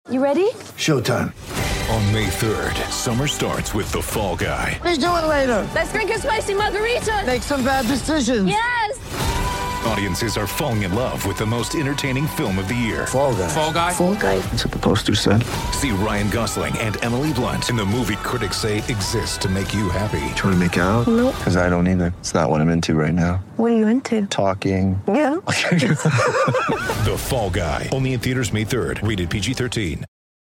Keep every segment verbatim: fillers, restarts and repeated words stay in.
You ready? Showtime. On May third, summer starts with The Fall Guy. Let's do it later. Let's drink a spicy margarita. Make some bad decisions. Yes! Audiences are falling in love with the most entertaining film of the year. Fall Guy. Fall Guy? Fall Guy. That's what the poster said. See Ryan Gosling and Emily Blunt in the movie critics say exists to make you happy. Trying to make it out? Nope. Because I don't either. It's not what I'm into right now. What are you into? Talking. Yeah. The Fall Guy. Only in theaters May third. Rated P G thirteen.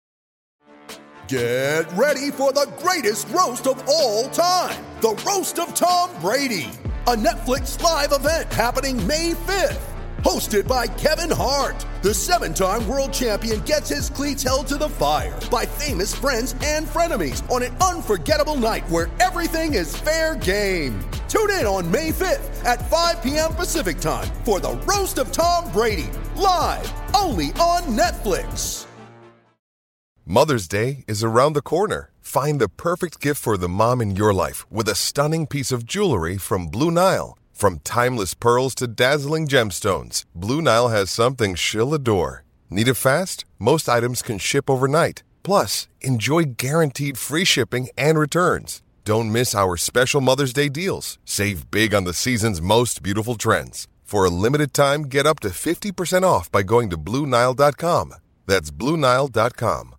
Get ready for the greatest roast of all time. The Roast of Tom Brady. A Netflix live event happening May fifth. Hosted by Kevin Hart. The seven-time world champion gets his cleats held to the fire by famous friends and frenemies on an unforgettable night where everything is fair game. Tune in on May fifth at five p.m. Pacific time for the Roast of Tom Brady. Live only on Netflix. Mother's Day is around the corner. Find the perfect gift for the mom in your life with a stunning piece of jewelry from Blue Nile. From timeless pearls to dazzling gemstones, Blue Nile has something she'll adore. Need it fast? Most items can ship overnight. Plus, enjoy guaranteed free shipping and returns. Don't miss our special Mother's Day deals. Save big on the season's most beautiful trends. For a limited time, get up to fifty percent off by going to Blue Nile dot com. That's Blue Nile dot com.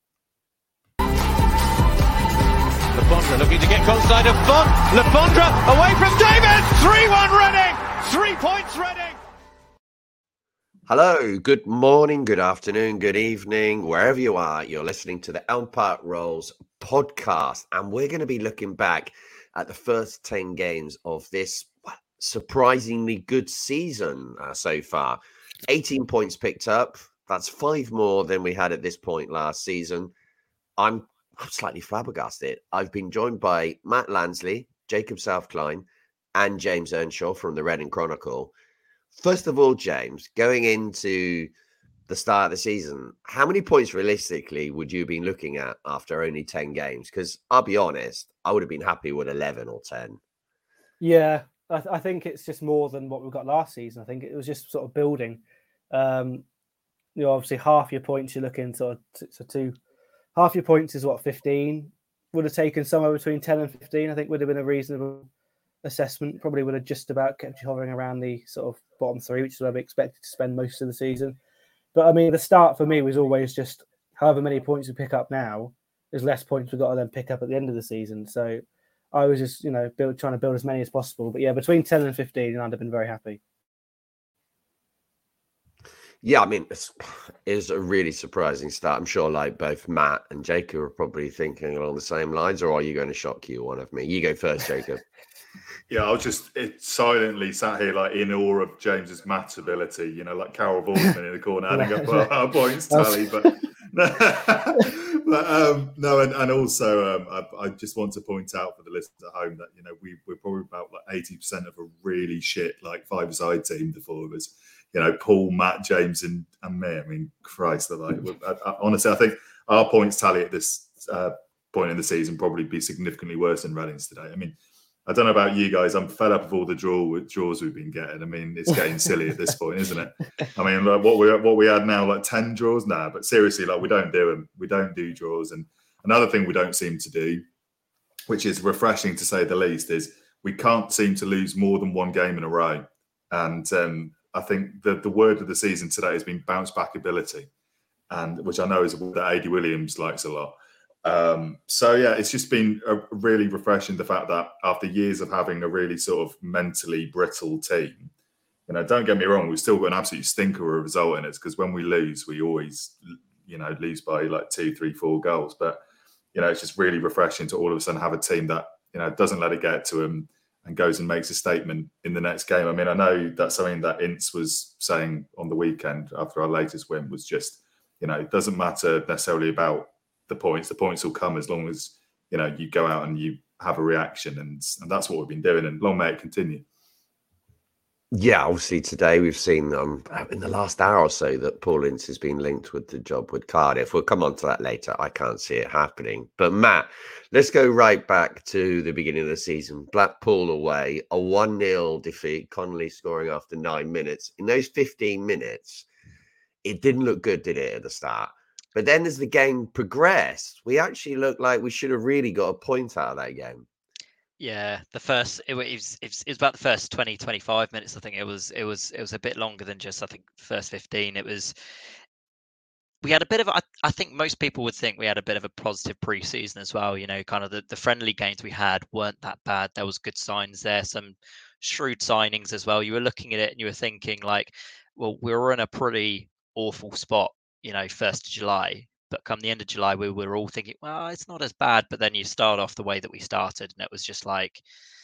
Le Fondre looking to get close side of Font. Le Fondre away from David. three one Reading. Three points Reading. Hello, good morning, good afternoon, good evening, wherever you are. You're listening to the Elm Park Rolls podcast, and we're going to be looking back at the first ten games of this surprisingly good season uh, so far. eighteen points picked up. That's five more than we had at this point last season. I'm I'm slightly flabbergasted. I've been joined by Matt Lansley, Jacob Southkline, and James Earnshaw from the Reading Chronicle. First of all, James, going into the start of the season, how many points realistically would you have been looking at after only ten games? Because I'll be honest, I would have been happy with eleven or ten. Yeah, I, th- I think it's just more than what we got last season. I think it was just sort of building. Um, you know, obviously half your points you're looking sort of t- so two. Half your points is what, fifteen? Would have taken somewhere between ten and fifteen, I think would have been a reasonable assessment. Probably would have just about kept you hovering around the sort of bottom three, which is where we expected to spend most of the season. But I mean, the start for me was always just however many points we pick up now, there's less points we've got to then pick up at the end of the season. So I was just, you know, build, trying to build as many as possible. But yeah, between ten and fifteen, I'd have been very happy. Yeah, I mean, it's, it's a really surprising start. I'm sure like both Matt and Jacob are probably thinking along the same lines, or are you going to shock you, one of me? You go first, Jacob. Yeah, I was just it silently sat here like in awe of James's maths ability, you know, like Carol Vorderman in the corner adding up our, our points tally. But, but um, no, and, and also um, I, I just want to point out for the listeners at home that, you know, we, we're probably about like eighty percent of a really shit like five-a-side team, the four of us. You know, Paul, Matt, James, and, and me. I mean, Christ, they're like, I, I, honestly, I think our points tally at this uh, point in the season probably be significantly worse than Reading's today. I mean, I don't know about you guys. I'm fed up of all the draw draws we've been getting. I mean, it's getting silly at this point, isn't it? I mean, like what we what we had now, like ten draws now. But seriously, like we don't do them. We don't do draws. And another thing we don't seem to do, which is refreshing to say the least, is we can't seem to lose more than one game in a row. And um, I think the, the word of the season today has been bounce back ability, and which I know is a word that A D Williams likes a lot. Um, so, yeah, it's just been a really refreshing, the fact that after years of having a really sort of mentally brittle team, you know, don't get me wrong, we've still got an absolute stinker of a result in it, because when we lose, we always, you know, lose by like two, three, four goals. But, you know, it's just really refreshing to all of a sudden have a team that, you know, doesn't let it get to them and goes and makes a statement in the next game. I mean, I know that's something that Ince was saying on the weekend after our latest win was just, you know, it doesn't matter necessarily about the points. The points will come as long as, you know, you go out and you have a reaction. And, and that's what we've been doing. And long may it continue. Yeah, obviously today we've seen um, in the last hour or so that Paul Ince has been linked with the job with Cardiff. We'll come on to that later. I can't see it happening. But Matt, let's go right back to the beginning of the season. Blackpool away, a one nil defeat, Connolly scoring after nine minutes. In those fifteen minutes, it didn't look good, did it, at the start? But then as the game progressed, we actually looked like we should have really got a point out of that game. Yeah, the first it was it was, it was about the first twenty, twenty-five minutes. I think it was it was it was a bit longer than just I think first fifteen. It was we had a bit of I, I think most people would think we had a bit of a positive preseason as well. You know, kind of the, the friendly games we had weren't that bad. There was good signs there, some shrewd signings as well. You were looking at it and you were thinking like, well, we were in a pretty awful spot, you know, first of July. But come the end of July, we were all thinking, well, it's not as bad. But then you start off the way that we started, and it was just like,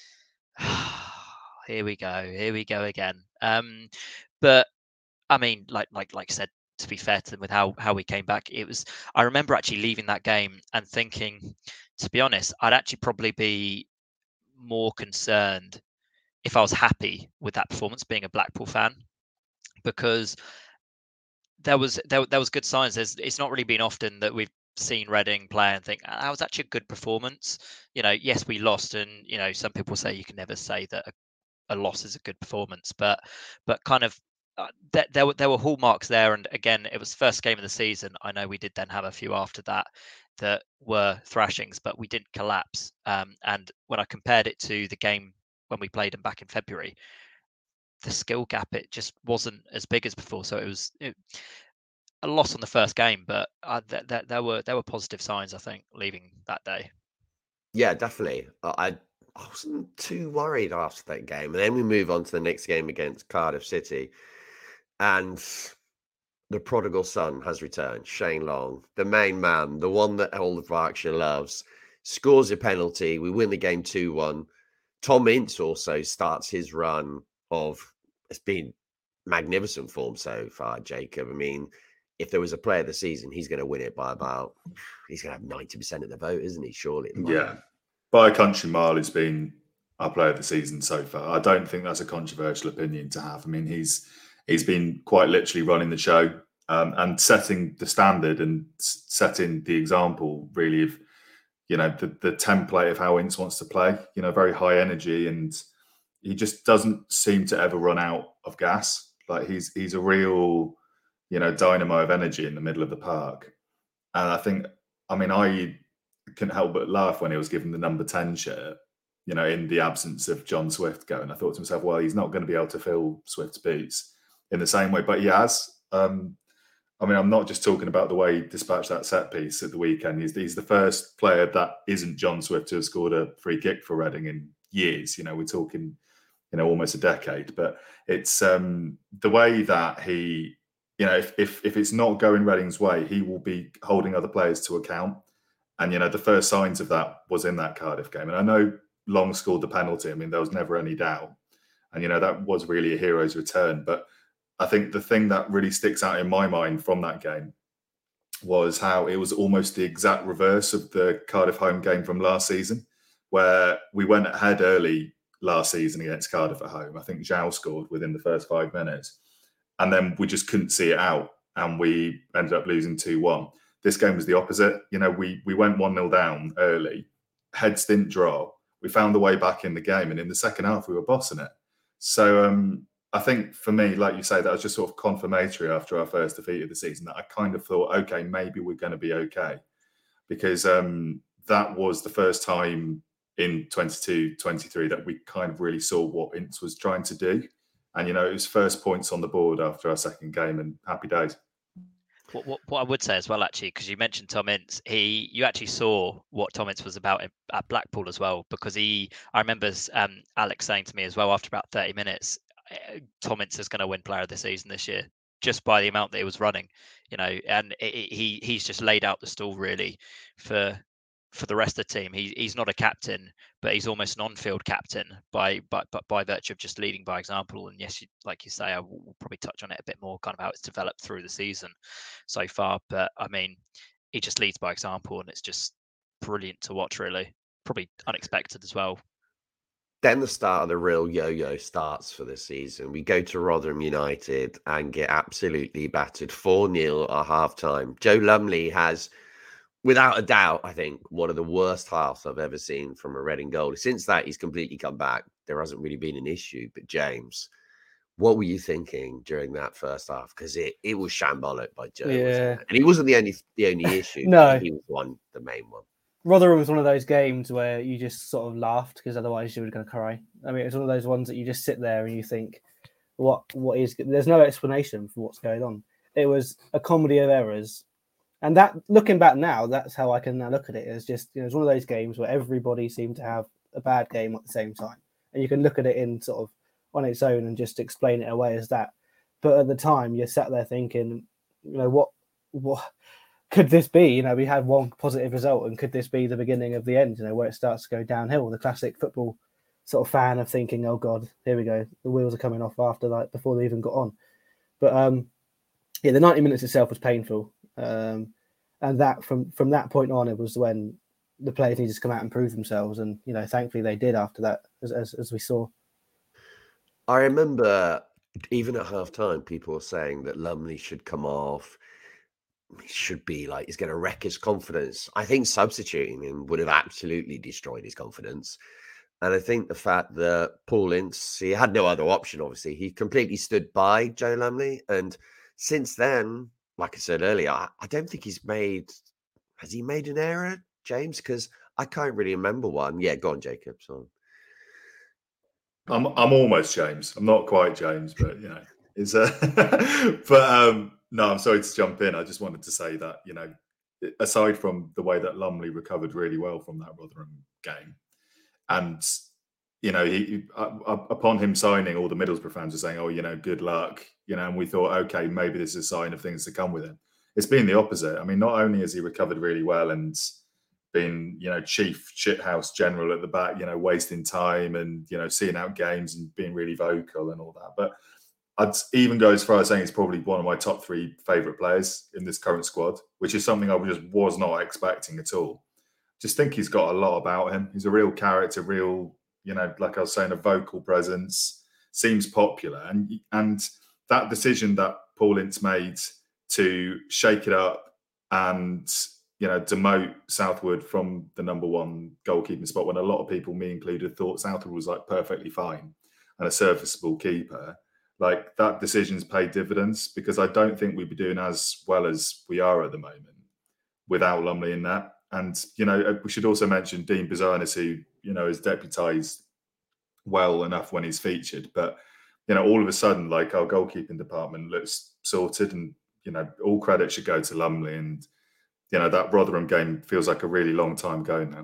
here we go, here we go again. Um, but I mean, like like like I said, to be fair to them, with how how we came back, it was. I remember actually leaving that game and thinking, to be honest, I'd actually probably be more concerned if I was happy with that performance, being a Blackpool fan, because there was there, there was good signs. There's, it's not really been often that we've seen Reading play and think, that was actually a good performance. You know, yes, we lost, and you know, some people say you can never say that a, a loss is a good performance, but but kind of uh, there, there were there were hallmarks there. And again, it was the first game of the season. I know we did then have a few after that that were thrashings, but we didn't collapse. Um, and when I compared it to the game when we played them back in February, the skill gap, it just wasn't as big as before. So it was it, a loss on the first game, but uh, th- th- there were there were positive signs, I think, leaving that day. Yeah, definitely. I I wasn't too worried after that game, and then we move on to the next game against Cardiff City, and the prodigal son has returned. Shane Long, the main man, the one that all of Berkshire loves, scores a penalty. We win the game two one. Tom Ince also starts his run of, it's been magnificent form so far, Jacob. I mean, if there was a player of the season, he's going to win it by about, he's going to have ninety percent of the vote, isn't he? Surely. Yeah. By a country mile, he's been our player of the season so far. I don't think that's a controversial opinion to have. I mean, he's he's been quite literally running the show um, and setting the standard and setting the example, really, of, you know, the, the template of how Ince wants to play, you know, very high energy, and he just doesn't seem to ever run out of gas. Like he's he's a real, you know, dynamo of energy in the middle of the park. And I think, I mean, I couldn't help but laugh when he was given the number ten shirt, you know, in the absence of John Swift going. I thought to myself, well, he's not going to be able to fill Swift's boots in the same way, but he has. Um, I mean, I'm not just talking about the way he dispatched that set piece at the weekend. He's, he's the first player that isn't John Swift to have scored a free kick for Reading in years. You know, we're talking, you know, almost a decade. But it's um, the way that he, you know, if, if if it's not going Reading's way, he will be holding other players to account. And, you know, the first signs of that was in that Cardiff game. And I know Long scored the penalty. I mean, there was never any doubt. And, you know, that was really a hero's return. But I think the thing that really sticks out in my mind from that game was how it was almost the exact reverse of the Cardiff home game from last season, where we went ahead early last season against Cardiff at home. I think Zhao scored within the first five minutes. And then we just couldn't see it out. And we ended up losing two one. This game was the opposite. You know, we we went one nil down early. Heads didn't drop. We found the way back in the game. And in the second half, we were bossing it. So um, I think for me, like you say, that was just sort of confirmatory after our first defeat of the season, that I kind of thought, okay, maybe we're going to be okay. Because um, that was the first time in twenty-two twenty-three that we kind of really saw what Ince was trying to do. And, you know, it was first points on the board after our second game, and happy days. What, what, what I would say as well, actually, because you mentioned Tom Ince, he you actually saw what Tom Ince was about at, at Blackpool as well, because he, I remember um, Alex saying to me as well after about thirty minutes, Tom Ince is going to win player of the season this year, just by the amount that he was running, you know, and it, it, he he's just laid out the stall really for for the rest of the team. He, he's not a captain, but he's almost an on-field captain by, by, by, by virtue of just leading by example. And yes, you, like you say, I will we'll probably touch on it a bit more, kind of how it's developed through the season so far. But I mean, he just leads by example, and it's just brilliant to watch, really. Probably unexpected as well. Then the start of the real yo-yo starts for the season. We go to Rotherham United and get absolutely battered four nil at half-time. Joe Lumley has, without a doubt, I think, one of the worst halves I've ever seen from a Reading goalie. Since that, he's completely come back. There hasn't really been an issue. But James, What were you thinking during that first half? Because it, it was shambolic by Joe, Yeah. wasn't it? And he wasn't the only the only issue. No. He was one, the main one. Rotherham was one of those games where you just sort of laughed because otherwise you were going to cry. I mean, it's one of those ones that you just sit there and you think, what what is... There's no explanation for what's going on. It was a comedy of errors. And that, looking back now, that's how I can now look at it. It's just, you know, it's one of those games where everybody seemed to have a bad game at the same time. And you can look at it in sort of on its own and just explain it away as that. But at the time, you're sat there thinking, you know, what what could this be? You know, we had one positive result, and could this be the beginning of the end, you know, where it starts to go downhill? The classic football sort of fan of thinking, oh, God, here we go. The wheels are coming off after that, before they even got on. But, um, yeah, the ninety minutes itself was painful. Um, and that from, from that point on, it was when the players needed to come out and prove themselves. And, you know, thankfully they did after that, as as, as we saw. I remember even at half time, people were saying that Lumley should come off. He should be like, he's going to wreck his confidence. I think substituting him would have absolutely destroyed his confidence. And I think the fact that Paul Ince, he had no other option, obviously. He completely stood by Joe Lumley. And since then, like I said earlier, I, I don't think he's made, has he made an error, James? Because I can't really remember one. Yeah, go on, Jacob. So. I'm I'm almost James. I'm not quite James, but you know, it's uh, but um, no, I'm sorry to jump in. I just wanted to say that, you know, aside from the way that Lumley recovered really well from that Rotherham game, and you know, he uh, upon him signing, all the Middlesbrough fans were saying, "Oh, you know, good luck," you know, and we thought, okay, maybe this is a sign of things to come with him. It's been the opposite. I mean, not only has he recovered really well and been, you know, chief shithouse general at the back, you know, wasting time and, you know, seeing out games and being really vocal and all that. But I'd even go as far as saying he's probably one of my top three favourite players in this current squad, which is something I just was not expecting at all. Just think he's got a lot about him. He's a real character, real, you know, like I was saying, a vocal presence, seems popular. And, and that decision that Paul Ince made to shake it up and, you know, demote Southwood from the number one goalkeeping spot when a lot of people, me included, thought Southwood was like perfectly fine and a serviceable keeper. Like, that decision's paid dividends, because I don't think we'd be doing as well as we are at the moment without Lumley in that. And, you know, we should also mention Dean Bizanis, who, you know, is deputised well enough when he's featured. But, you know, all of a sudden, like, our goalkeeping department looks sorted, and, you know, all credit should go to Lumley. And, you know, that Rotherham game feels like a really long time ago now.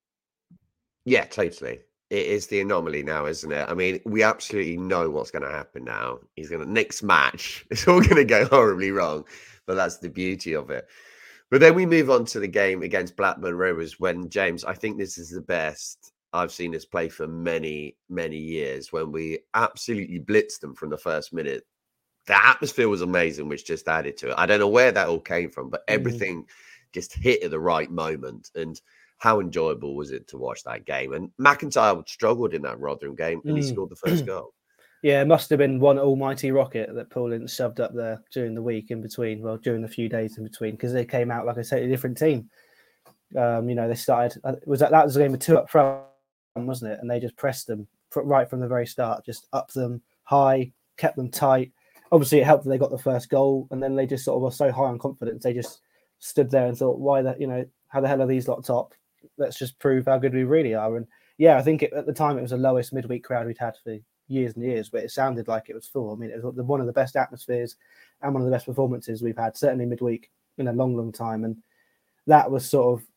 Yeah, totally. It is the anomaly now, isn't it? I mean, we absolutely know what's going to happen now. He's going to, next match, it's all going to go horribly wrong, but that's the beauty of it. But then we move on to the game against Blackburn Rovers when, James, I think this is the best I've seen us play for many, many years, when we absolutely blitzed them from the first minute. The atmosphere was amazing, which just added to it. I don't know where that all came from, but everything mm. just hit at the right moment. And how enjoyable was it to watch that game? And McIntyre struggled in that Rotherham game, and mm. he scored the first goal. Yeah, it must have been one almighty rocket that Paul Ince shoved up there during the week in between, well, during the few days in between, because they came out, like I said, a different team. Um, you know, they started, was that, that was a game of two up front, wasn't it? And they just pressed them right from the very start, just up them high, kept them tight. Obviously, it helped that they got the first goal, and then they just sort of were so high on confidence. They just stood there and thought, why that, you know, how the hell are these lot top? Let's just prove how good we really are. And yeah, I think it, at the time it was the lowest midweek crowd we'd had for years and years, but it sounded like it was full. I mean, it was one of the best atmospheres and one of the best performances we've had, certainly midweek, in a long, long time. And that was sort of,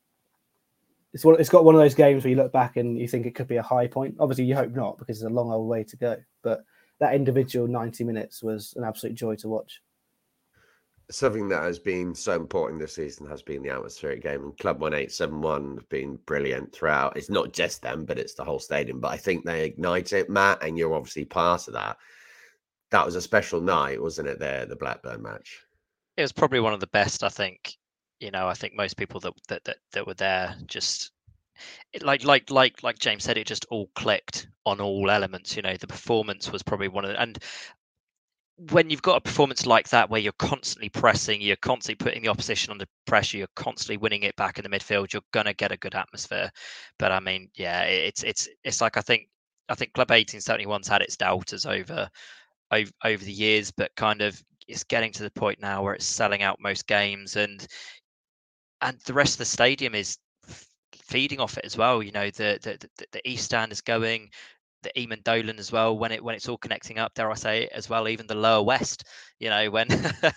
it's one, it's got one of those games where you look back and you think it could be a high point. Obviously, you hope not, because it's a long old way to go. But that individual ninety minutes was an absolute joy to watch. Something that has been so important this season has been the atmospheric game, and Club one eight seven one have been brilliant throughout. It's not just them, but it's the whole stadium. But I think they ignite it, Matt, and you're obviously part of that. That was a special night, wasn't it, there, the Blackburn match? It was probably one of the best, I think. You know, I think most people that that that, that were there just it, like like like like James said, it just all clicked on all elements. You know, the performance was probably one of the, and when you've got a performance like that where you're constantly pressing, you're constantly putting the opposition under pressure, you're constantly winning it back in the midfield, you're gonna get a good atmosphere. But I mean, yeah, it's it's it's like, I think I think Club eighteen seventy-one's had its doubters over, over over the years, but kind of it's getting to the point now where it's selling out most games, and and the rest of the stadium is feeding off it as well. You know, the the the, the East Stand is going, the Eamon Dolan as well, when it when it's all connecting up, dare I say it as well, even the Lower West, you know, when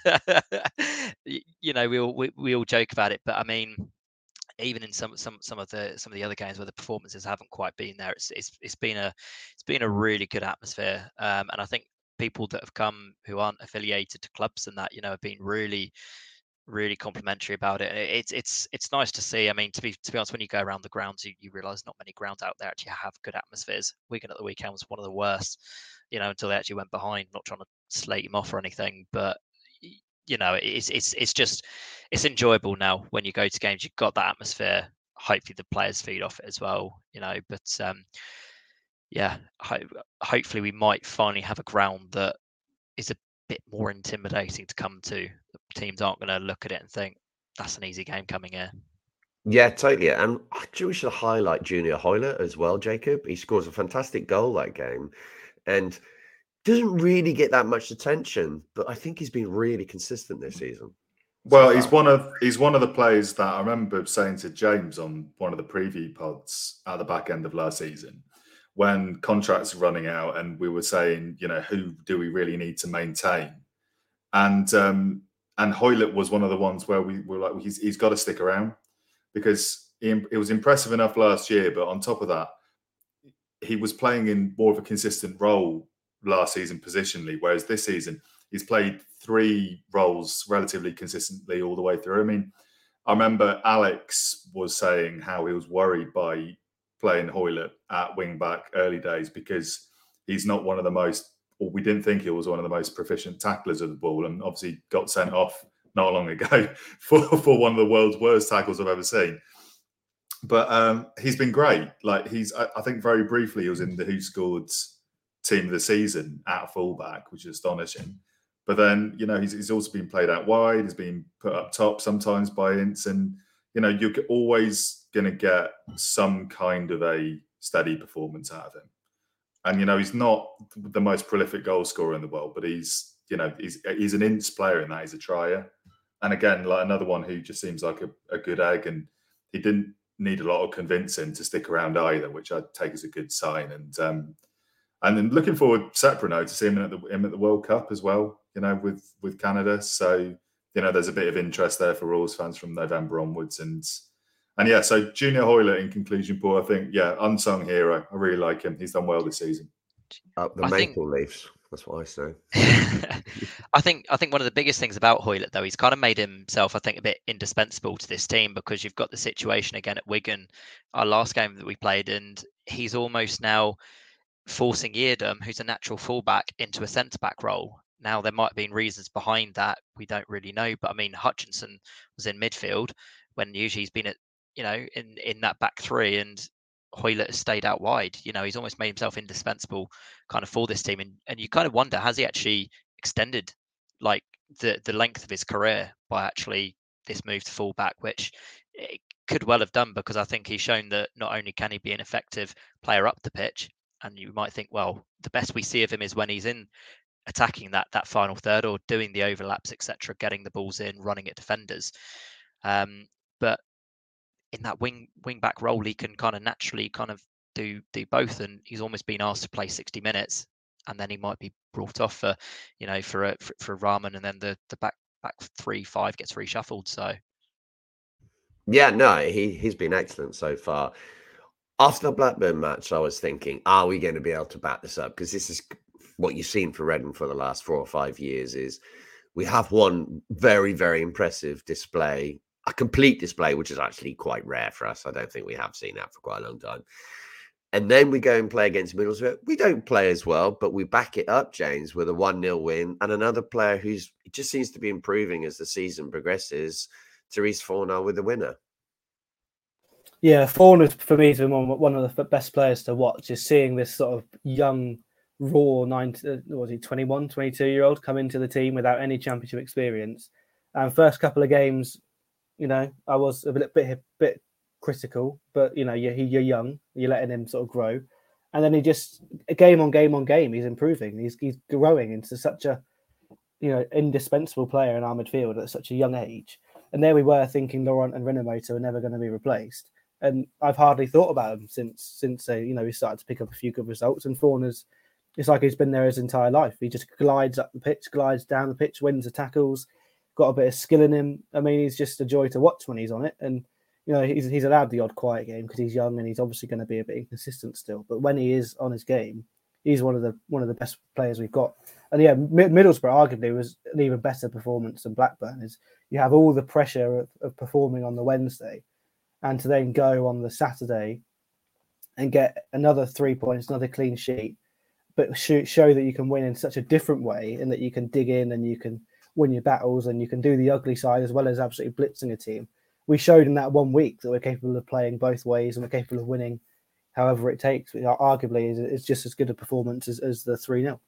you know we all we, we all joke about it, but I mean, even in some some some of the some of the other games where the performances haven't quite been there, it's it's it's been a it's been a really good atmosphere, um, and I think people that have come who aren't affiliated to clubs and that, you know, have been really really complimentary about it. It's it's it's nice to see. I mean, to be to be honest, when you go around the grounds, you, you realise not many grounds out there actually have good atmospheres. Wigan at the weekend was one of the worst, you know, until they actually went behind. Not trying to slate him off or anything, but you know, it's it's it's just it's enjoyable now when you go to games. You've got that atmosphere. Hopefully, the players feed off it as well, you know. But um, yeah, ho- hopefully, we might finally have a ground that is a bit more intimidating to come to. Teams aren't going to look at it and think that's an easy game coming here. Yeah, totally. And actually, we should highlight Junior Hoilett as well, Jacob. He scores a fantastic goal that game and doesn't really get that much attention, but I think he's been really consistent this season. Well, he's one of he's one of the players that I remember saying to James on one of the preview pods at the back end of last season, when contracts are running out, and we were saying, you know, who do we really need to maintain? And um, and Hoilett was one of the ones where we were like, he's he's got to stick around, because he, it was impressive enough last year, but on top of that, he was playing in more of a consistent role last season positionally, whereas this season he's played three roles relatively consistently all the way through. I mean, I remember Alex was saying how he was worried by playing Hoilett at wing back early days because he's not one of the most, or we didn't think he was one of the most proficient tacklers of the ball, and obviously got sent off not long ago for, for one of the world's worst tackles I've ever seen. But um, he's been great. Like he's, I, I think very briefly he was in the Who Scored team of the season at fullback, which is astonishing. But then, you know, he's, he's also been played out wide. He's been put up top sometimes by Ince, and you know, you're always going to get some kind of a steady performance out of him. And you know, he's not the most prolific goal scorer in the world, but he's, you know, he's he's an Ince player in that he's a trier. And again, like another one who just seems like a, a good egg, and he didn't need a lot of convincing to stick around either, which I take as a good sign. And um, and then looking forward, separate note, to see him at the him at the World Cup as well, you know, with with Canada. So you know, there's a bit of interest there for Royals fans from November onwards. And and yeah, so Junior Hoilett in conclusion, Paul, I think, yeah, unsung hero. I really like him. He's done well this season. Up the I maple think... leaves. That's what I say. I think I think one of the biggest things about Hoilett, though, he's kind of made himself, I think, a bit indispensable to this team, because you've got the situation again at Wigan, our last game that we played, and he's almost now forcing Yeardom, who's a natural fullback, into a centre-back role. Now, there might have been reasons behind that. We don't really know. But, I mean, Hutchinson was in midfield when usually he's been at, you know, in, in that back three, and Hoilett has stayed out wide. You know, he's almost made himself indispensable kind of for this team. And, and you kind of wonder, has he actually extended like the, the length of his career by actually this move to fullback, which it could well have done, because I think he's shown that not only can he be an effective player up the pitch, and you might think, well, the best we see of him is when he's in attacking that that final third or doing the overlaps, et cetera, getting the balls in, running at defenders. Um, but in that wing wing back role, he can kind of naturally kind of do do both, and he's almost been asked to play sixty minutes, and then he might be brought off for, you know, for a for, for Rahman, and then the the back back three five gets reshuffled. So yeah, no, he he's been excellent so far. After the Blackburn match, I was thinking, are we going to be able to back this up? Because this is what you've seen for Reading for the last four or five years. Is we have one very very impressive display. A complete display, which is actually quite rare for us. I don't think we have seen that for quite a long time. And then we go and play against Middlesbrough. We don't play as well, but we back it up, James, with a one nil win. And another player who's it just seems to be improving as the season progresses, Therese Fornal with the winner. Yeah, Fornal for me has been one, one of the best players to watch, is seeing this sort of young, raw, nineteen, what was he, twenty-one, twenty-two-year-old come into the team without any championship experience. And first couple of games, you know, I was a bit, bit, bit critical, but you know, you're, you're young, you're letting him sort of grow. And then he just game on game on game, he's improving. He's he's growing into such a you know indispensable player in our midfield at such a young age. And there we were thinking Laurent and Rinomhota are never going to be replaced. And I've hardly thought about him since since uh, you know he started to pick up a few good results. And Forners, it's like he's been there his entire life. He just glides up the pitch, glides down the pitch, wins the tackles, got a bit of skill in him. I mean, he's just a joy to watch when he's on it. And you know, he's he's allowed the odd quiet game because he's young and he's obviously going to be a bit inconsistent still. But when he is on his game, he's one of the one of the best players we've got. And yeah, Middlesbrough arguably was an even better performance than Blackburn. Is you have all the pressure of, of performing on the Wednesday, and to then go on the Saturday and get another three points, another clean sheet, but show, show that you can win in such a different way and that you can dig in and you can win your battles and you can do the ugly side as well as absolutely blitzing a team. We showed in that one week that we're capable of playing both ways and we're capable of winning however it takes. Arguably, it's just as good a performance as, as the three nil.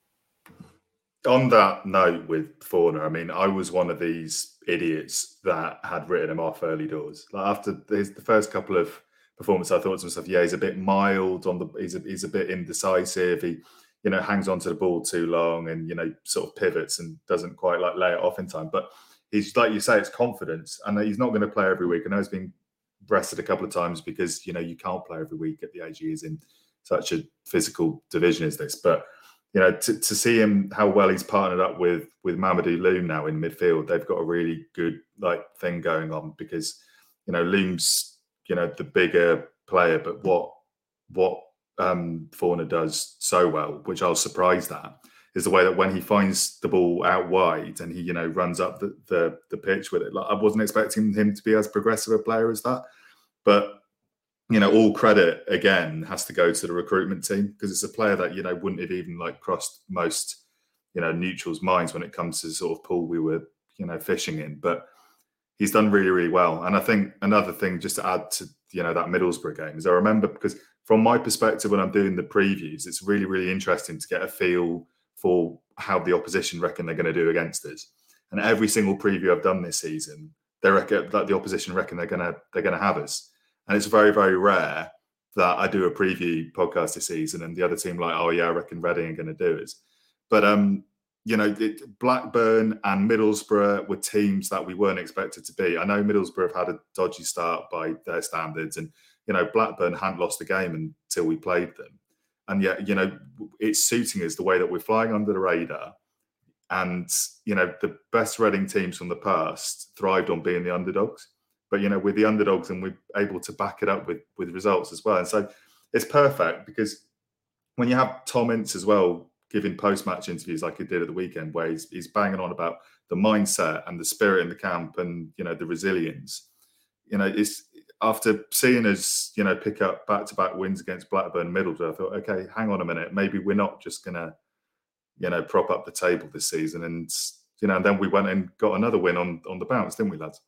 On that note with Forner, I mean, I was one of these idiots that had written him off early doors. Like after his, the first couple of performances, I thought to myself, yeah, he's a bit mild on the, he's a, he's a bit indecisive. He, you know, hangs onto the ball too long and, you know, sort of pivots and doesn't quite like lay it off in time. But he's, like you say, it's confidence. And he's not going to play every week. I know he's been rested a couple of times because, you know, you can't play every week at the age he is in such a physical division as this. But, you know, to, to see him, how well he's partnered up with with Mamadou Loum now in midfield, they've got a really good like thing going on because, you know, Loum's, you know, the bigger player, but what what um, Forner does so well, which I was surprised at, is the way that when he finds the ball out wide and he, you know, runs up the the, the pitch with it. Like I wasn't expecting him to be as progressive a player as that, but you know, all credit again has to go to the recruitment team because it's a player that, you know, wouldn't have even like crossed most, you know, neutrals' minds when it comes to the sort of pool we were, you know, fishing in. But he's done really, really well. And I think another thing just to add to, you know, that Middlesbrough game is I remember because from my perspective when I'm doing the previews, it's really, really interesting to get a feel for how the opposition reckon they're going to do against us. And every single preview I've done this season, they reckon that the opposition reckon they're going to they're going to have us. And it's very, very rare that I do a preview podcast this season and the other team like, oh, yeah, I reckon Reading are going to do it. But, um, you know, it, Blackburn and Middlesbrough were teams that we weren't expected to be. I know Middlesbrough have had a dodgy start by their standards and, you know, Blackburn hadn't lost the game until we played them. And yet, you know, it's suiting us the way that we're flying under the radar. And, you know, the best Reading teams from the past thrived on being the underdogs. But, you know, we're the underdogs and we're able to back it up with, with results as well. And so it's perfect because when you have Tom Ince as well, giving post-match interviews like he did at the weekend, where he's, he's banging on about the mindset and the spirit in the camp and, you know, the resilience, you know, it's after seeing us, you know, pick up back-to-back wins against Blackburn and Middlesbrough, I thought, okay, hang on a minute. Maybe we're not just going to, you know, prop up the table this season. And, you know, and then we went and got another win on, on the bounce, didn't we, lads?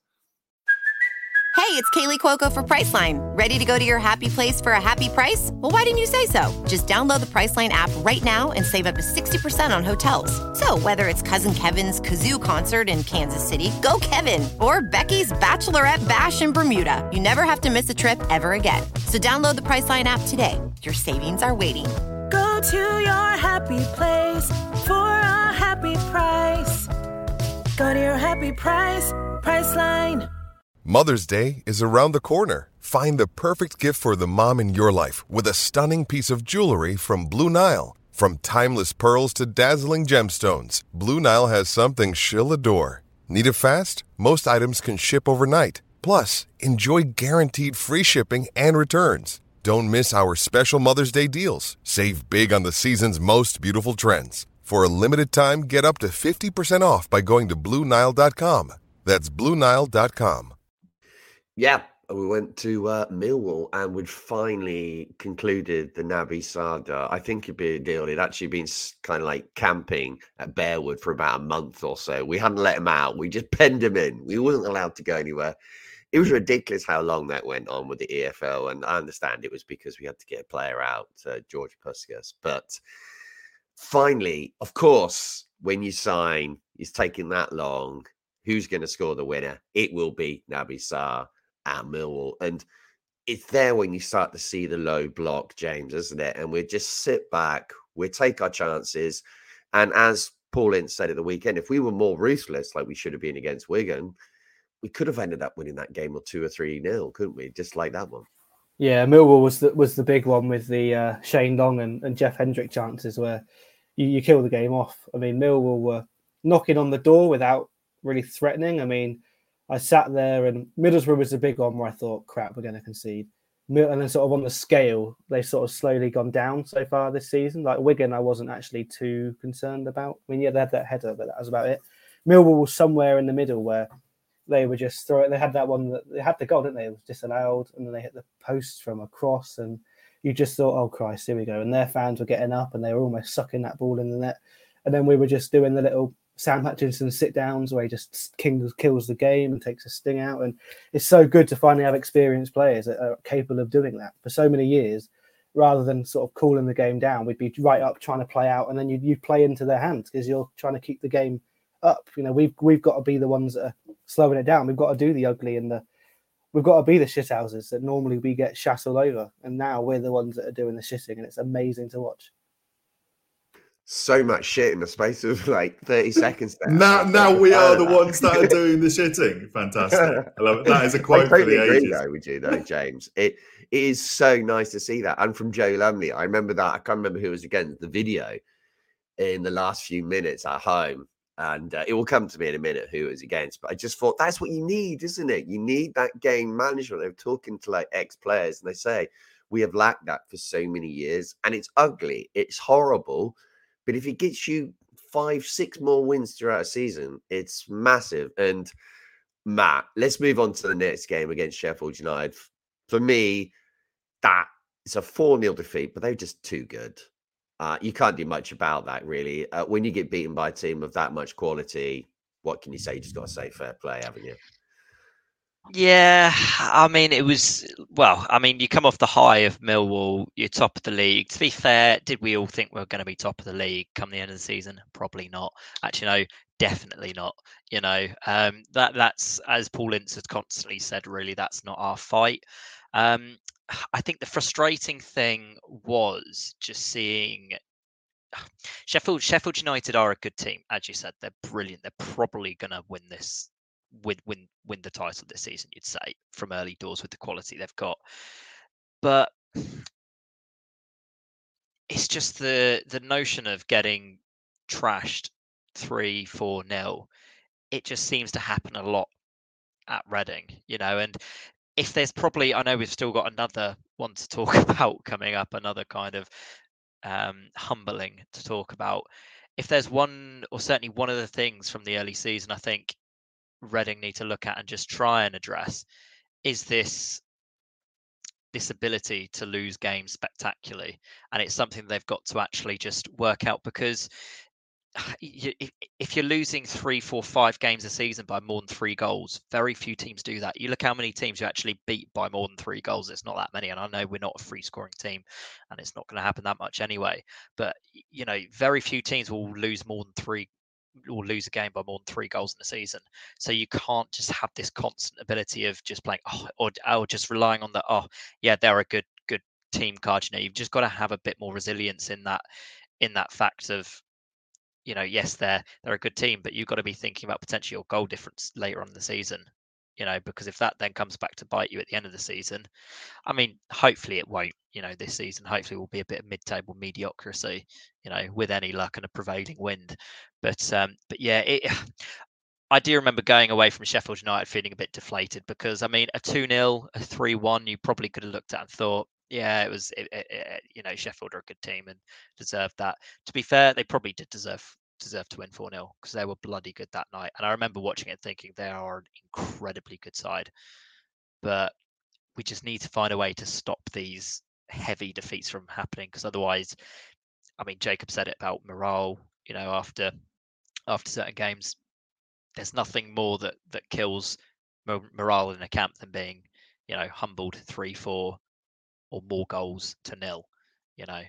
Hey, it's Kaylee Cuoco for Priceline. Ready to go to your happy place for a happy price? Well, why didn't you say so? Just download the Priceline app right now and save up to sixty percent on hotels. So whether it's Cousin Kevin's Kazoo Concert in Kansas City, go Kevin, or Becky's Bachelorette Bash in Bermuda, you never have to miss a trip ever again. So download the Priceline app today. Your savings are waiting. Go to your happy place for a happy price. Go to your happy price, Priceline. Mother's Day is around the corner. Find the perfect gift for the mom in your life with a stunning piece of jewelry from Blue Nile. From timeless pearls to dazzling gemstones, Blue Nile has something she'll adore. Need it fast? Most items can ship overnight. Plus, enjoy guaranteed free shipping and returns. Don't miss our special Mother's Day deals. Save big on the season's most beautiful trends. For a limited time, get up to fifty percent off by going to Blue Nile dot com. That's Blue Nile dot com. Yeah, we went to uh, Millwall and we'd finally concluded the Naby saga. I think it'd be a deal. He'd actually been kind of like camping at Bearwood for about a month or so. We hadn't let him out. We just penned him in. We weren't allowed to go anywhere. It was ridiculous how long that went on with the E F L. And I understand it was because we had to get a player out, uh, George Puskas. But finally, of course, when you sign, it's taking that long. Who's going to score the winner? It will be Naby Sarr at Millwall. And it's there when you start to see the low block, James, isn't it? And we just sit back, we take our chances. And as Paul Ince said at the weekend, if we were more ruthless, like we should have been against Wigan, we could have ended up winning that game or two or three nil, couldn't we? Just like that one. Yeah, Millwall was the, was the big one with the uh, Shane Long and, and Jeff Hendrick chances where you, you kill the game off. I mean, Millwall were knocking on the door without really threatening. I mean, I sat there and Middlesbrough was the big one where I thought, crap, we're going to concede. And then sort of on the scale, they've sort of slowly gone down so far this season. Like Wigan, I wasn't actually too concerned about. I mean, yeah, they had that header, but that was about it. Millwall was somewhere in the middle where they were just throwing. They had that one that they had the goal, didn't they? It was disallowed, and then they hit the post from across, and you just thought, "Oh Christ, here we go!" And their fans were getting up, and they were almost sucking that ball in the net. And then we were just doing the little Sam Hutchinson sit downs where he just kills, kills the game and takes a sting out. And it's so good to finally have experienced players that are capable of doing that. For so many years, rather than sort of cooling the game down, we'd be right up trying to play out, and then you'd, you'd play into their hands because you're trying to keep the game up. You know, we've we've got to be the ones that are slowing it down. We've got to do the ugly and the we've got to be the shithouses that normally we get shat all over. And now we're the ones that are doing the shitting, and it's amazing to watch. So much shit in the space of like thirty seconds. There. Now, now we are the ones that are doing the shitting. Fantastic. I love it. That is a quote I totally for the agree, ages. Though, with you, though, James. It, it is so nice to see that. And from Joe Lumley, I remember that. I can't remember who was against the video in the last few minutes at home. And uh, it will come to me in a minute who it was against. But I just thought that's what you need, isn't it? You need that game management. They're talking to like ex-players and they say, we have lacked that for so many years. And it's ugly. It's horrible. But if it gets you five, six more wins throughout a season, it's massive. And Matt, let's move on to the next game against Sheffield United. For me, that it's a four nil defeat, but they're just too good. Uh, you can't do much about that, really. Uh, when you get beaten by a team of that much quality, what can you say? You just got to say fair play, haven't you? Yeah, I mean, it was, well, I mean, you come off the high of Millwall, you're top of the league. To be fair, did we all think we were going to be top of the league come the end of the season? Probably not. Actually, no, definitely not. You know, um, that that's, as Paul Ince has constantly said, really, that's not our fight. Um, I think the frustrating thing was just seeing Sheffield, Sheffield United are a good team. As you said, they're brilliant. They're probably going to win this. Win, win, win the title this season, you'd say, from early doors with the quality they've got. But it's just the the notion of getting trashed three, four nil. It just seems to happen a lot at Reading, you know. And if there's probably, I know we've still got another one to talk about coming up, another kind of um, humbling to talk about. If there's one, or certainly one of the things from the early season, I think Reading need to look at and just try and address is this this ability to lose games spectacularly, and it's something they've got to actually just work out, because you, if you're losing three, four, five games a season by more than three goals, very few teams do that. You look how many teams you actually beat by more than three goals. It's not that many, and I know we're not a free scoring team, and it's not going to happen that much anyway. But you know, very few teams will lose more than three. Or lose a game by more than three goals in the season. So you can't just have this constant ability of just playing, oh, or, or just relying on the, oh, yeah, they're a good, good team card. You know, you've just got to have a bit more resilience in that, in that fact of, you know, yes, they're they're a good team, but you've got to be thinking about potentially your goal difference later on in the season. You know, because if that then comes back to bite you at the end of the season, I mean, hopefully it won't, you know, this season, hopefully will be a bit of mid-table mediocrity, you know, with any luck and a prevailing wind. But, um, but yeah, it, I do remember going away from Sheffield United feeling a bit deflated because, I mean, a two nil, a three one, you probably could have looked at and thought, yeah, it was, it, it, it, you know, Sheffield are a good team and deserved that. To be fair, they probably did deserve deserve to win four nil because they were bloody good that night. And I remember watching it thinking they are an incredibly good side. But we just need to find a way to stop these heavy defeats from happening, because otherwise, I mean, Jacob said it about morale, you know, after after certain games, there's nothing more that, that kills morale in a camp than being, you know, humbled three, four or more goals to nil, you know.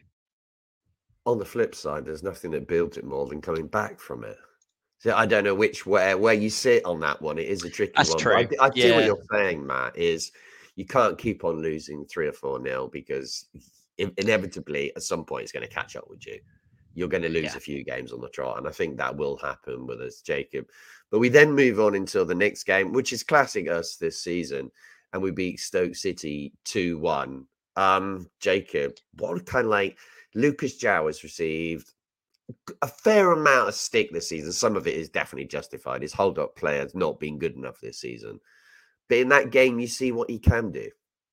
On the flip side, there's nothing that builds it more than coming back from it. So I don't know which where where you sit on that one. It is a tricky That's one. True. I, I yeah. see what you're saying, Matt, is you can't keep on losing three or four nil because inevitably at some point it's going to catch up with you. You're going to lose yeah. a few games on the trot, and I think that will happen with us, Jacob. But we then move on until the next game, which is classic us this season, and we beat Stoke City two one. Um, Jacob, what kind of like Lucas João has received a fair amount of stick this season. Some of it is definitely justified. His hold-up play has not been good enough this season. But in that game, you see what he can do.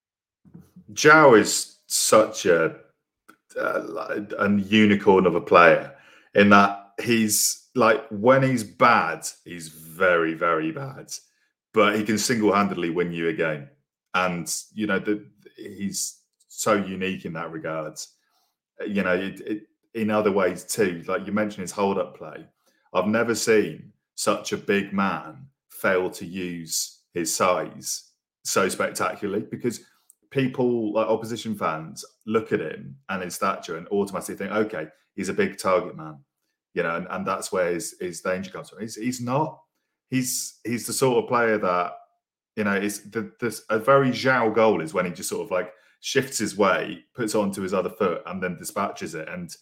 João is such a, a, a unicorn of a player in that he's like, when he's bad, he's very, very bad. But he can single-handedly win you a game. And, you know, the, he's so unique in that regard. You know, it, it, in other ways too, like you mentioned his hold-up play. I've never seen such a big man fail to use his size so spectacularly, because people, like opposition fans, look at him and his stature and automatically think, okay, he's a big target man, you know, and, and that's where his, his danger comes from. He's, he's not. He's he's the sort of player that, you know, is the, the a very João goal is when he just sort of like shifts his way, puts it onto his other foot, and then dispatches it. And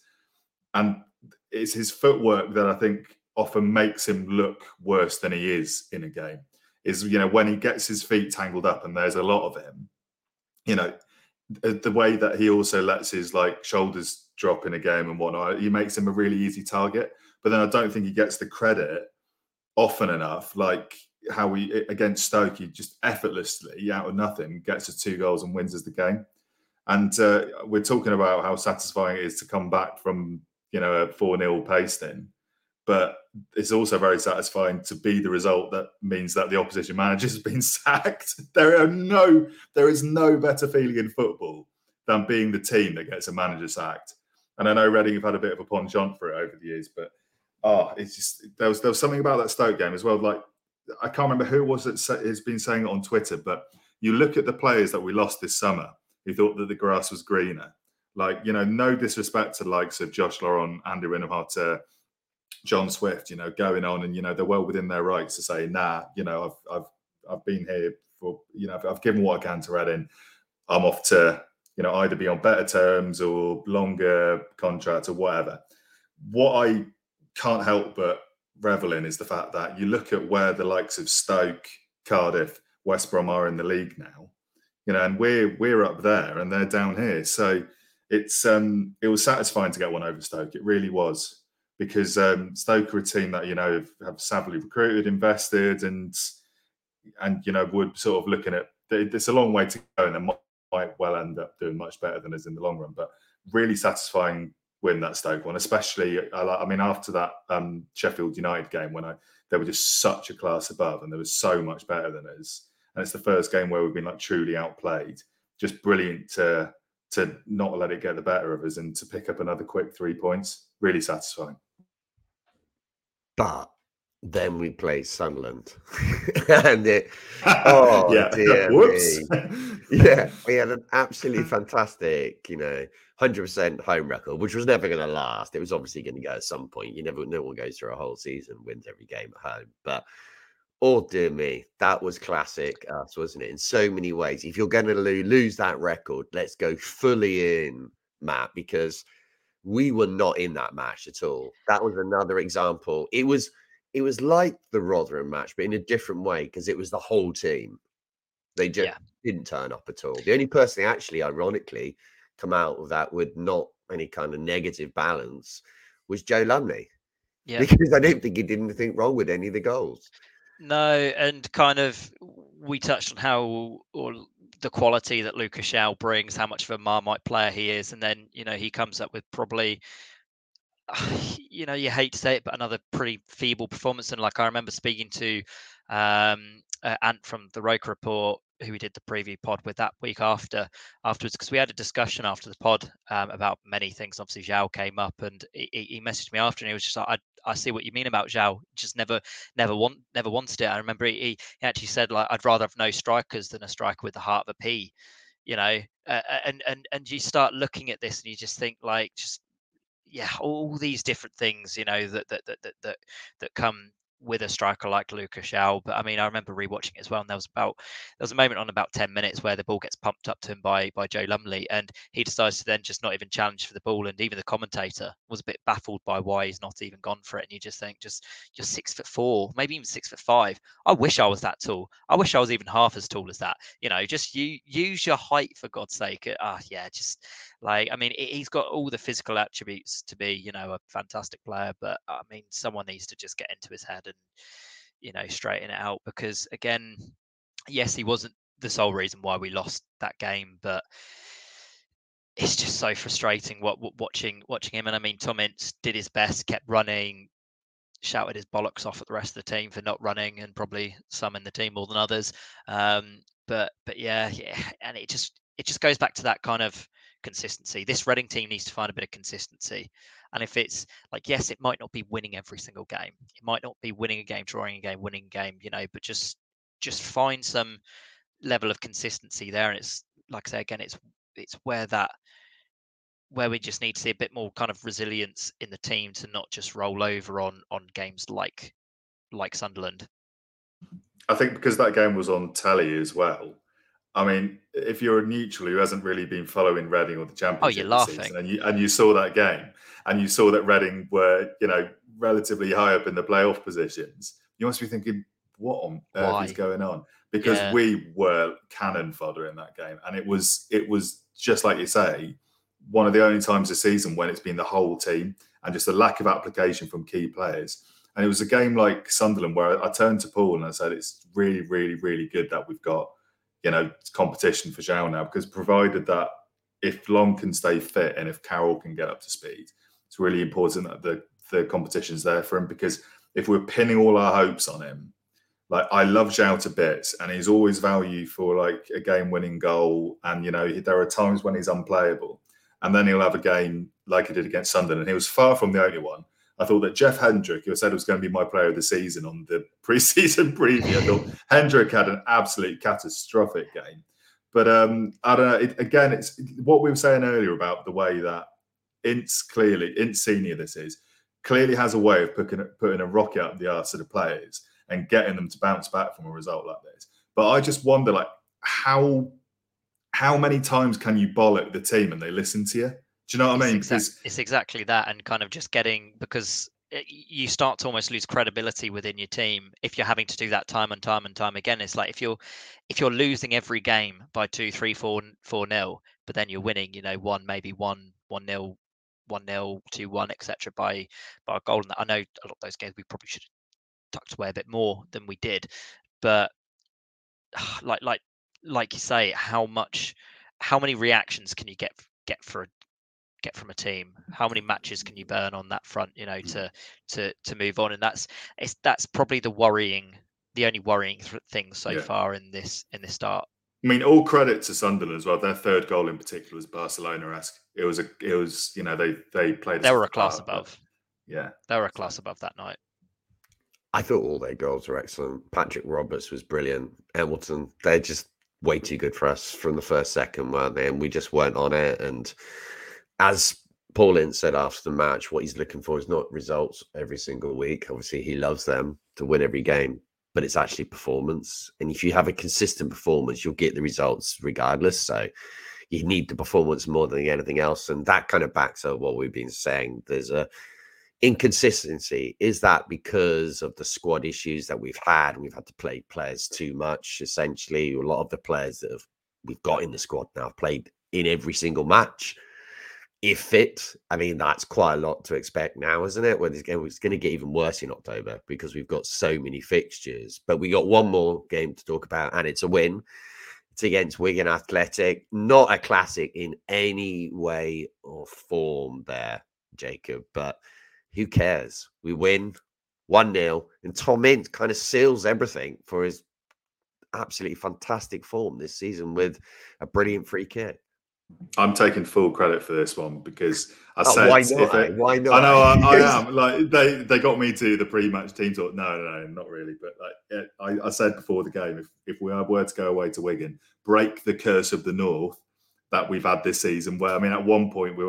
and it's his footwork that I think often makes him look worse than he is in a game. Is, you know, when he gets his feet tangled up and there's a lot of him, you know, the way that he also lets his like shoulders drop in a game and whatnot, he makes him a really easy target. But then I don't think he gets the credit often enough, like how we against Stoke, he just effortlessly out of nothing gets us two goals and wins us the game. And uh, we're talking about how satisfying it is to come back from, you know, a four nil pasting. But it's also very satisfying to be the result that means that the opposition manager has been sacked. There are no, there is no better feeling in football than being the team that gets a manager sacked. And I know Reading have had a bit of a penchant for it over the years, but oh, it's just there was there was something about that Stoke game as well. Like I can't remember who it was that has been saying it on Twitter, but you look at the players that we lost this summer who thought that the grass was greener. Like, you know, no disrespect to the likes of Josh Laurent, Andy Rinnehardt, John Swift, you know, going on, and, you know, they're well within their rights to say, nah, you know, I've I've I've been here for, you know, I've, I've given what I can to Reading. I'm off to, you know, either be on better terms or longer contracts or whatever. What I can't help but revel in is the fact that you look at where the likes of Stoke, Cardiff, West Brom are in the league now, you know, and we're we're up there and they're down here. So it's um it was satisfying to get one over Stoke. It really was. Because um, Stoke are a team that, you know, have, have savvily recruited, invested, and and you know, would sort of looking at it's a long way to go, and they might, might well end up doing much better than us in the long run. But really satisfying win that Stoke one, especially. I, I mean, after that um, Sheffield United game, when I they were just such a class above, and they were so much better than us. And it's the first game where we've been like truly outplayed. Just brilliant to to not let it get the better of us and to pick up another quick three points. Really satisfying. But then we played Sunderland, and it, oh yeah. dear Whoops. me. Yeah, we had an absolutely fantastic, you know, one hundred percent home record, which was never going to last. It was obviously going to go at some point. You never, no one goes through a whole season, wins every game at home. But oh dear me, that was classic us, wasn't it? In so many ways. If you're going to lose, lose that record, let's go fully in, Matt, because we were not in that match at all. That was another example. It was it was like the Rotherham match, but in a different way, because it was the whole team. They just yeah. didn't turn up at all. The only person actually, ironically, come out of that with not any kind of negative balance was Joe Lumley. Yeah. Because I don't think he did anything wrong with any of the goals. No, and kind of we touched on how or the quality that Lucas João brings, how much of a Marmite player he is, and then, you know, he comes up with probably, you know, you hate to say it, but another pretty feeble performance. And like I remember speaking to um, uh, Ant from the Roker Report, who we did the preview pod with that week after afterwards, because we had a discussion after the pod um, about many things. Obviously, João came up and he, he messaged me after, and he was just like, I, I see what you mean about João. Just never, never want, never wanted it. I remember he, he actually said, like, I'd rather have no strikers than a striker with the heart of a pea, you know. Uh, and and and you start looking at this and you just think, like, just yeah, all these different things, you know, that that that that that, that come with a striker like Lucas João. But I mean, I remember rewatching it as well, and there was about there was a moment on about ten minutes where the ball gets pumped up to him by by Joe Lumley, and he decides to then just not even challenge for the ball. And even the commentator was a bit baffled by why he's not even gone for it. And you just think, just you're six foot four, maybe even six foot five. I wish I was that tall. I wish I was even half as tall as that. You know, just you use your height for God's sake. Ah, uh, yeah, just like I mean, he's got all the physical attributes to be, you know, a fantastic player. But I mean, someone needs to just get into his head and, you know, straighten it out, because again, yes, he wasn't the sole reason why we lost that game, but it's just so frustrating what, what watching watching him. And I mean, Tom Ince did his best, kept running, shouted his bollocks off at the rest of the team for not running, and probably some in the team more than others. Um, but but yeah, yeah, and it just it just goes back to that kind of consistency. This Reading team needs to find a bit of consistency. And if it's like, yes, it might not be winning every single game. It might not be winning a game, drawing a game, winning a game, you know, but just just find some level of consistency there. And it's like I say again, it's it's where that where we just need to see a bit more kind of resilience in the team to not just roll over on on games like like Sunderland. I think because that game was on telly as well. I mean, if you're a neutral who hasn't really been following Reading or the Championship, oh, you're laughing, season, and you and you saw that game, and you saw that Reading were, you know, relatively high up in the playoff positions, you must be thinking, what on earth Why? is going on? Because Yeah. we were cannon fodder in that game, and it was it was just like you say, one of the only times this season when it's been the whole team and just a lack of application from key players. And it was a game like Sunderland where I turned to Paul and I said, it's really, really, really good that we've got, you know, competition for João now, because provided that if Long can stay fit and if Carroll can get up to speed, it's really important that the, the competition's there for him, because if we're pinning all our hopes on him, like I love João to bits and he's always value for like a game-winning goal. And, you know, there are times when he's unplayable and then he'll have a game like he did against Sunderland. And he was far from the only one. I thought that Jeff Hendrick, who said was going to be my player of the season on the pre-season preview, I thought Hendrick had an absolute catastrophic game. But um, I don't know. It, again, it's what we were saying earlier about the way that Ince clearly, Ince Senior this is, clearly has a way of putting, putting a rocket up the arse of the players and getting them to bounce back from a result like this. But I just wonder, like, how how many times can you bollock the team and they listen to you? Do you know what I mean? It's, exact, it's exactly that, and kind of just getting, because it, you start to almost lose credibility within your team if you're having to do that time and time and time again. It's like if you're if you're losing every game by two, three, four, four nil, but then you're winning, you know, one maybe one, one nil, one nil, two one, et cetera by by a goal. And I know a lot of those games we probably should have tucked away a bit more than we did, but like like like you say, how much, how many reactions can you get get for a get from a team? How many matches can you burn on that front, you know, to to to move on? And that's it's that's probably the worrying the only worrying th- thing so Yeah. far in this in this start. I mean, all credit to Sunderland as well. Their third goal in particular was Barcelona-esque. It was a it was, you know, they they played They were a class above. Yeah. They were a class above that night. I thought all their goals were excellent. Patrick Roberts was brilliant. Hamilton, they're just way too good for us from the first second, weren't they? And we just weren't on it. And as Paul Ince said after the match, what he's looking for is not results every single week. Obviously, he loves them to win every game, but it's actually performance. And if you have a consistent performance, you'll get the results regardless. So you need the performance more than anything else. And that kind of backs up what we've been saying. There's a inconsistency. Is that because of the squad issues that we've had? We've had to play players too much. Essentially, a lot of the players that have, we've got in the squad now have played in every single match. If fit, I mean, that's quite a lot to expect now, isn't it? Well, it's going to get even worse in October because we've got so many fixtures. But we got one more game to talk about, and it's a win. It's against Wigan Athletic. Not a classic in any way or form there, Jacob. But who cares? We win one nil, and Tom Ince kind of seals everything for his absolutely fantastic form this season with a brilliant free kick. I'm taking full credit for this one because I oh, said, why not? If it, why not? I know I, I am. Like they, they got me to the pre-match team talk. No, no, no, not really. But like I, I said before the game, if if we were to go away to Wigan, break the curse of the North that we've had this season. Where I mean, at one point we were like,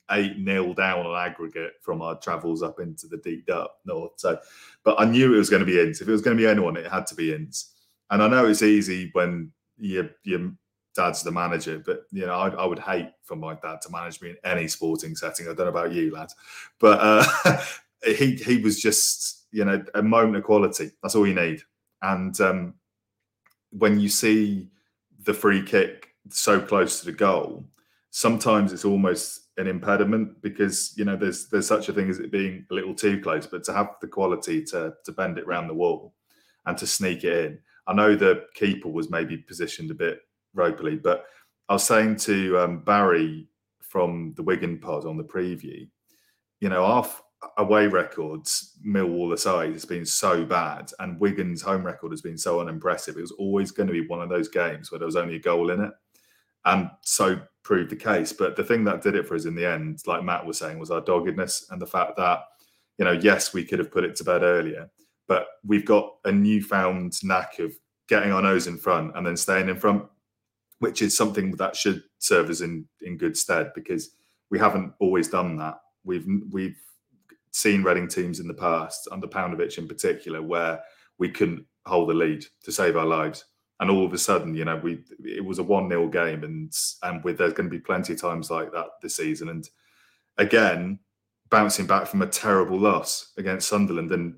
eight nil down on aggregate from our travels up into the deep up north. So, but I knew it was going to be Ince. If it was going to be anyone, it had to be Ince. And I know it's easy when your your dad's the manager, but you know I, I would hate for my dad to manage me in any sporting setting. I don't know about you, lads, but uh, he he was just you know a moment of quality. That's all you need. And um, when you see the free kick so close to the goal, sometimes it's almost an impediment because you know there's there's such a thing as it being a little too close, but to have the quality to to bend it round the wall and to sneak it in. I know the keeper was maybe positioned a bit ropily, but I was saying to um, Barry from the Wigan pod on the preview, you know, our away records, Millwall aside, has been so bad, and Wigan's home record has been so unimpressive. It was always going to be one of those games where there was only a goal in it, and so proved the case. But the thing that did it for us in the end, like Matt was saying, was our doggedness and the fact that, you know, yes, we could have put it to bed earlier, but we've got a newfound knack of getting our nose in front and then staying in front, which is something that should serve us in, in good stead because we haven't always done that. We've we've seen Reading teams in the past, under Paunovic in particular, where we couldn't hold the lead to save our lives. And all of a sudden, you know, we it was a one nil game, and and with there's going to be plenty of times like that this season. And again, bouncing back from a terrible loss against Sunderland, and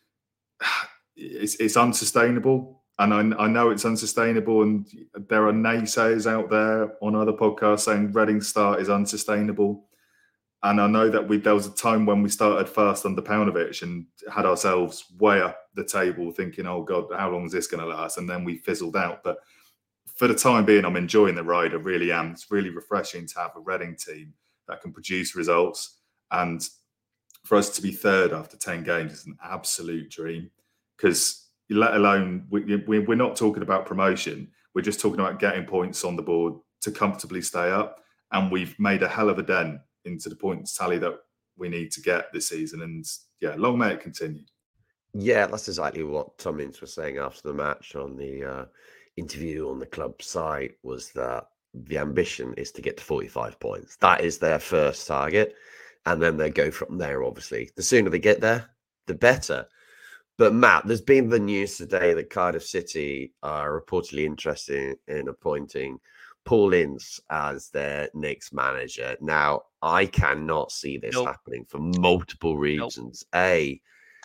it's it's unsustainable. And I, I know it's unsustainable, and there are naysayers out there on other podcasts saying Reading's start is unsustainable. And I know that we there was a time when we started first under Paunovic and had ourselves way up the table thinking, oh, God, how long is this going to last? And then we fizzled out. But for the time being, I'm enjoying the ride. I really am. It's really refreshing to have a Reading team that can produce results. And for us to be third after ten games is an absolute dream because let alone, we, we, we're not talking about promotion. We're just talking about getting points on the board to comfortably stay up. And we've made a hell of a dent into the points tally that we need to get this season. And yeah, long may it continue. Yeah, that's exactly what Tom Ince was saying after the match on the uh, interview on the club site, was that the ambition is to get to forty-five points. That is their first target. And then they go from there, obviously. The sooner they get there, the better. But Matt, there's been the news today that Cardiff City are reportedly interested in appointing Paul Ince as their next manager. Now, I cannot see this nope. happening for multiple reasons. Nope. A,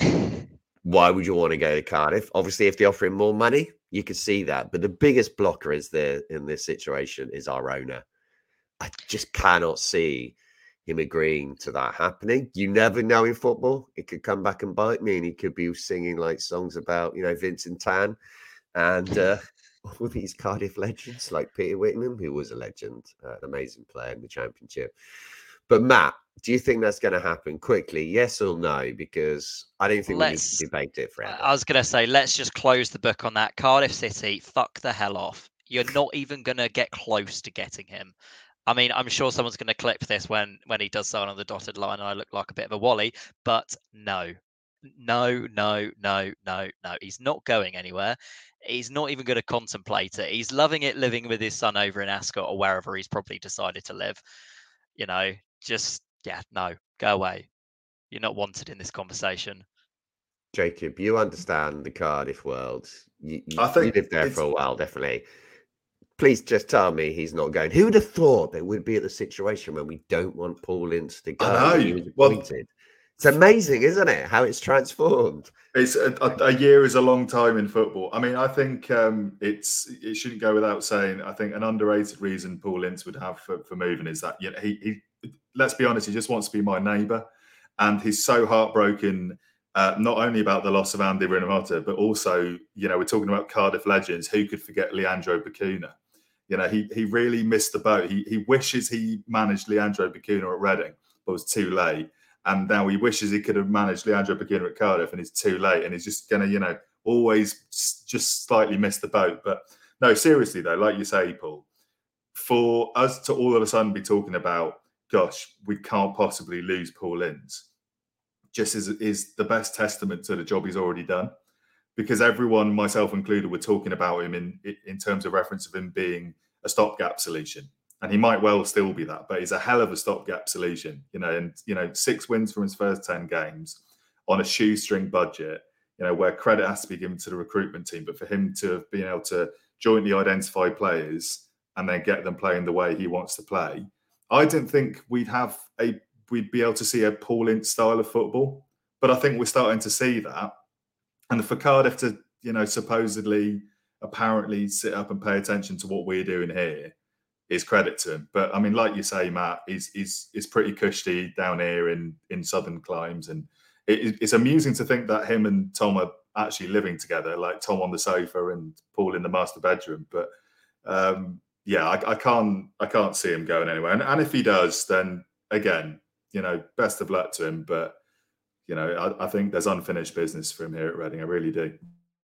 why would you want to go to Cardiff? Obviously, if they offer him more money, you could see that. But the biggest blocker is there in this situation is our owner. I just cannot see him agreeing to that happening. You never know in football. It could come back and bite me, and he could be singing like songs about, you know, Vincent Tan and uh, all these Cardiff legends like Peter Whittingham, who was a legend, uh, an amazing player in the Championship. But Matt, do you think that's going to happen quickly? Yes or no? Because I don't think let's, we need to debate it forever. I was going to say, let's just close the book on that. Cardiff City, fuck the hell off. You're not even going to get close to getting him. I mean, I'm sure someone's going to clip this when, when he does sign on the dotted line and I look like a bit of a wally, but no, no, no, no, no, no. He's not going anywhere. He's not even going to contemplate it. He's loving it living with his son over in Ascot or wherever he's probably decided to live. You know, just, yeah, no, go away. You're not wanted in this conversation. Jacob, you understand the Cardiff world. You, you, I think you lived there for a while, definitely. Please just tell me he's not going. Who would have thought that we'd be at the situation when we don't want Paul Ince to go? I know. He was appointed. Well, it's amazing, isn't it? How it's transformed. It's a, a, a year is a long time in football. I mean, I think um, it's it shouldn't go without saying. I think an underrated reason Paul Ince would have for, for moving is that, you know, he, he. Let's be honest, he just wants to be my neighbour, and he's so heartbroken. Uh, not only about the loss of Andy Rinomhota, but also, you know, we're talking about Cardiff legends. Who could forget Leandro Bacuna? You know, he he really missed the boat. He he wishes he managed Leandro Bacuna at Reading, but was too late. And now he wishes he could have managed Leandro Bacuna at Cardiff, and it's too late. And he's just going to, you know, always just slightly miss the boat. But no, seriously though, like you say, Paul, for us to all of a sudden be talking about, gosh, we can't possibly lose Paul Ince, just is is the best testament to the job he's already done. Because everyone, myself included, were talking about him in in terms of reference of him being a stopgap solution. and he might well still be that, but he's a hell of a stopgap solution, you know. And you know, six wins from his first ten games on a shoestring budget, you know, where credit has to be given to the recruitment team, but for him to have been able to jointly identify players and then get them playing the way he wants to play, I didn't think we'd have a we'd be able to see a Paul Ince style of football, but I think we're starting to see that. And for Cardiff to, you know, supposedly, apparently sit up and pay attention to what we're doing here is credit to him. But I mean, like you say, Matt, he's he's, he's pretty cushy down here in, in southern climes. And it, it's amusing to think that him and Tom are actually living together, like Tom on the sofa and Paul in the master bedroom. But um, yeah, I, I can't I can't see him going anywhere. And, and if he does, then again, you know, best of luck to him. But, you know, I, I think there's unfinished business for him here at Reading. I really do.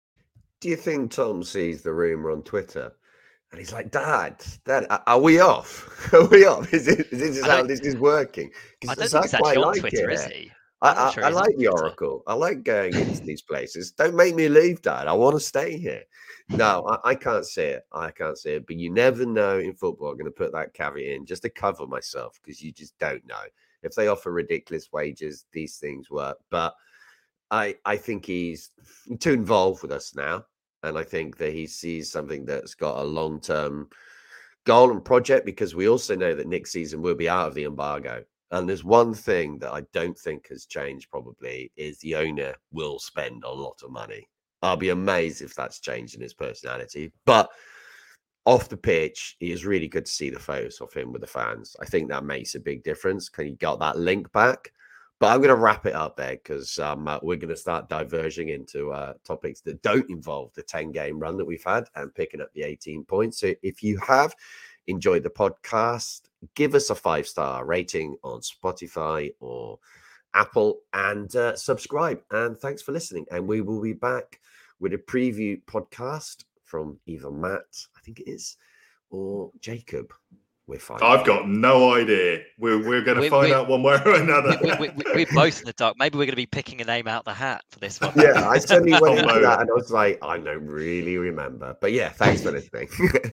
Do you think Tom sees the rumour on Twitter and he's like, Dad, Dad, are we off? Are we off? Is, it, is this how this is working? I don't think he's actually on Twitter, is he? I, I, sure I like the Oracle. I like going into these places. Don't make me leave, Dad. I want to stay here. No, I, I can't see it. I can't see it. But you never know in football. I'm going to put that caveat in just to cover myself because you just don't know. If they offer ridiculous wages, these things work. But I, I think he's too involved with us now. And I think that he sees something that's got a long-term goal and project, because we also know that next season we'll be out of the embargo. And there's one thing that I don't think has changed probably is the owner will spend a lot of money. I'll be amazed if that's changed in his personality. But off the pitch, it is really good to see the photos of him with the fans. I think that makes a big difference. Can you got that link back? But I'm going to wrap it up there because um, uh, we're going to start diverging into uh, topics that don't involve the ten-game run that we've had and picking up the eighteen points. So if you have enjoyed the podcast, give us a five-star rating on Spotify or Apple and uh, subscribe. And thanks for listening. And we will be back with a preview podcast from either Matt, I think it is, or Jacob. We're fine. I've got no idea. We're we're going to find out one way or another. We, we, we, we're both in the dark. Maybe we're going to be picking a name out the hat for this one. Yeah, I suddenly went into that and I was like, I don't really remember. But yeah, thanks for listening.